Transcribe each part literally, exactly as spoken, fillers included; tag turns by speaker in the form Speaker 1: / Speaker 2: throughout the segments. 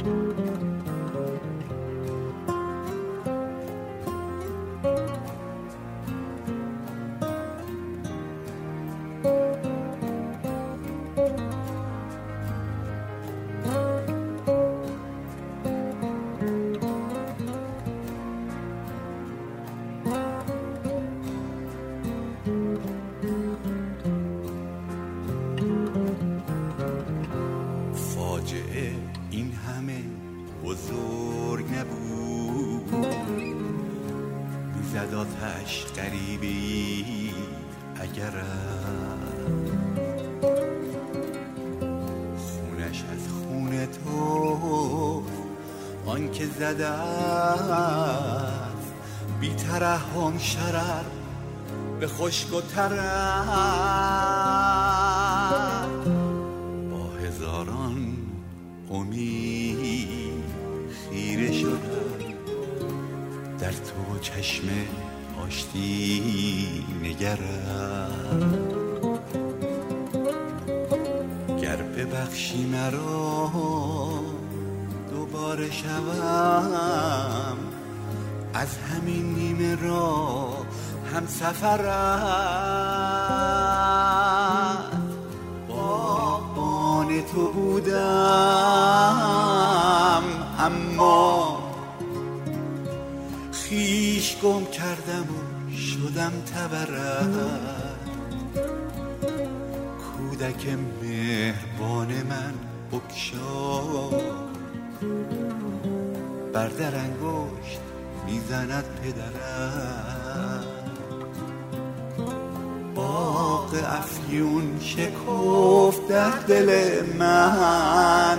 Speaker 1: این همه بزرگ نبود، میزد آتش غریبی اگر خونش از خون تو آن که زده است بی ترحم شرر به خشک و ترک با هزاران امید خیره شدم در تو چشم آشتی نگرم. گر ببخشی مرا دوباره شوم از همین نیمه را هم سفرت باغبان تو بودم اما خویش گم کردم و شدم تبرت. کودک مهربان من بگشا بر در انگشت میزند پدرت. باغ افیون شکفت در دل من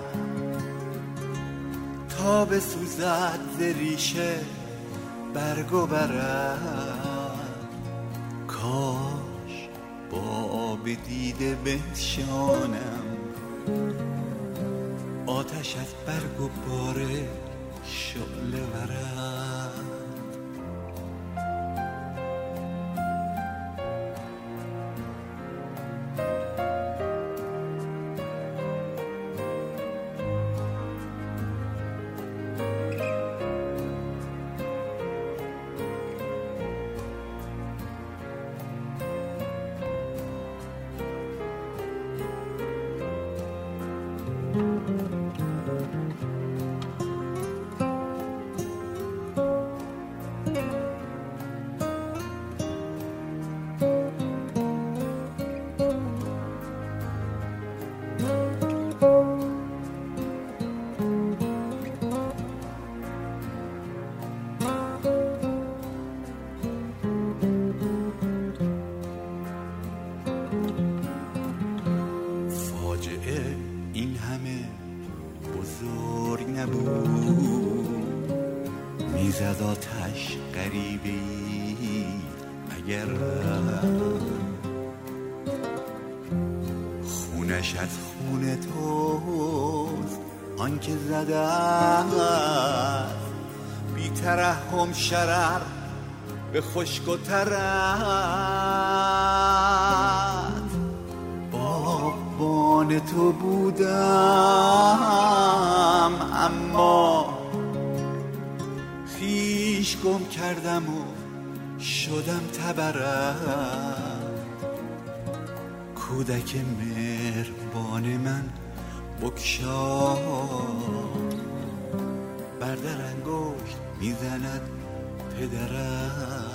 Speaker 1: تا بسوزد ز ریشه برگ و برد. کاش با آب دیده بنشانم آتش از برگ و باره شعله ورد. این همه بزرگ نبود، میزد آتش غریبی اگر خونش از خون توست آن که زده است بی ترحم شرر به خشک و ترک. باغبان تو بودم اما خویش گم کردم و شدم تبرت. کودک مهربان من بگشا بر در انگشت میزند پدرت.